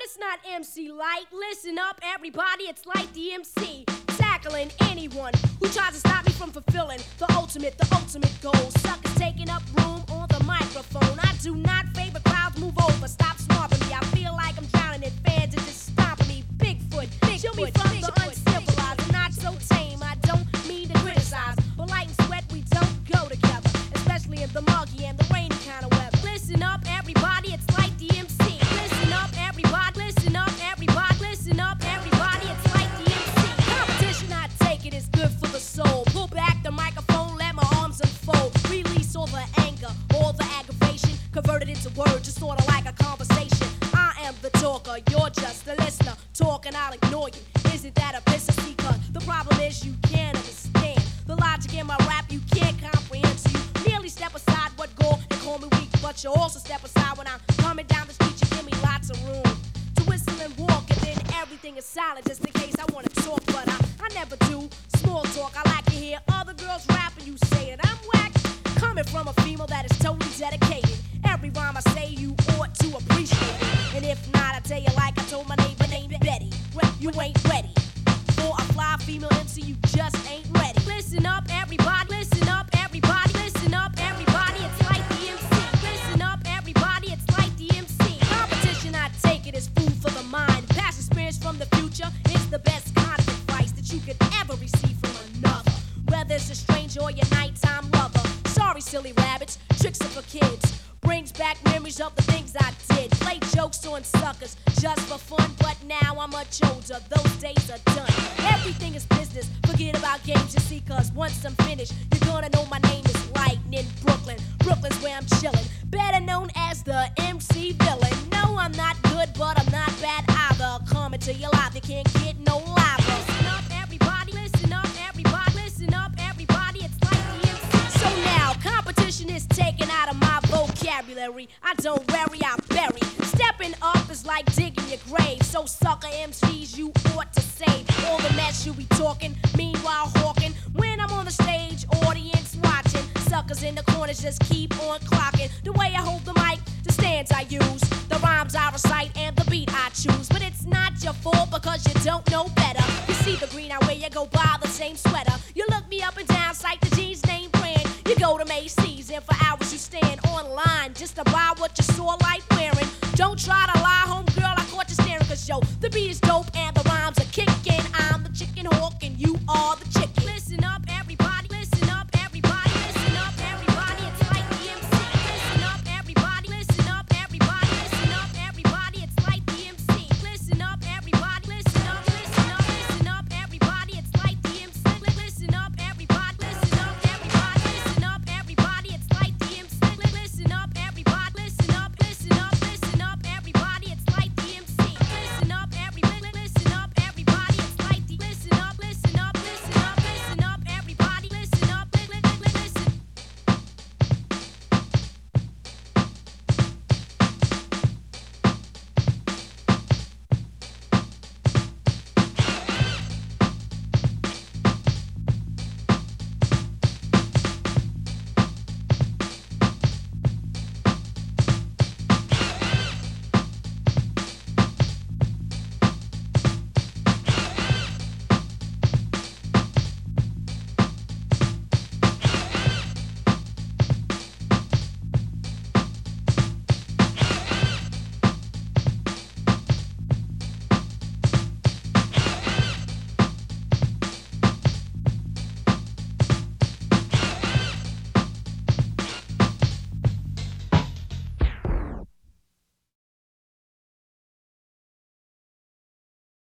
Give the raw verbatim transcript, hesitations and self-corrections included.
it's not M C Light. Listen up, everybody, it's Light the M C. Tackling anyone who tries to stop me from fulfilling the ultimate, the ultimate goal. Suckers taking up room on the microphone. I do not favor crowds, move over, stop swamping me. I feel like I'm drowning in fans and just stomping me. Bigfoot, Bigfoot, chill me from the uncivilized. I'm not so tame, I don't mean to criticize, but light and sweat, we don't go together, especially in the muggy and the rainy kind of weather. Listen up, everybody, it's Light the M C. Listen up, everybody, listen up, everybody, listen up, everybody, it's Light the M C. Competition, I take it, is good for the soul. Pull back the microphone, let my arms unfold. Release all the anger, all the aggravation, convert it into words, just sort of like a conversation. I am the talker, you're just the listener. Talking, I'll ignore you. Isn't that a piss of seeker? The problem is you can't understand the logic in my rap, you can't comprehend. So you merely step aside what go and call me weak, but you also step aside when I'm coming down the street. You give me lots of room to whistle and walk, and then everything is silent just in case I wanna talk, but I, I never do small talk. I like to hear other girls rap and you say that I'm whack. Coming from a female that is totally dedicated, every rhyme I say you ought to appreciate it. And if not, I tell you like I told my neighbor named Betty, you ain't ready for a fly female M C, you just ain't ready. Listen up, everybody, listen up, everybody, listen up, everybody, it's Light the M C. Listen up, everybody, it's Light the M C. Competition, I take it as food for the mind. Past experience from the future is the best kind of advice that you could ever receive from another, whether it's a stranger or your nighttime lover. Sorry, silly rabbits, tricks are for kids. Brings back memories of the things I did. Play jokes on suckers just for fun, but now I'm much older, those days are done. Everything is business, forget about games, you see, cause once I'm finished, you're gonna know my name is Lightning Brooklyn. Brooklyn's where I'm chillin', better known as the M C villain. No, I'm not good, but I'm not bad either. Coming to your life, you can't get no liver. Listen up, everybody, listen up, everybody, listen up, everybody, it's Light the M C. So now, competition is taken out of my vocabulary. I don't worry, I bury. Stepping up is like digging your grave. So sucker M Cs, you ought to save all the mess you be talking, meanwhile hawking. When I'm on the stage, audience watching. Suckers in the corners just keep on clocking. The way I hold the mic, the stands I use, the rhymes I recite, and the beat I choose. But it's not your fault because you don't know better. You see the green I wear, you go buy the same sweater. You look me up and down, cite the jeans name brand. You go to Macy's and for hours you stand online just to buy what you saw like wearing. Don't try to lie, homegirl, I caught you staring, cause yo, the beat is dope and the rhymes are kicking. I'm the chicken hawk and you are the chicken. Listen up, everybody.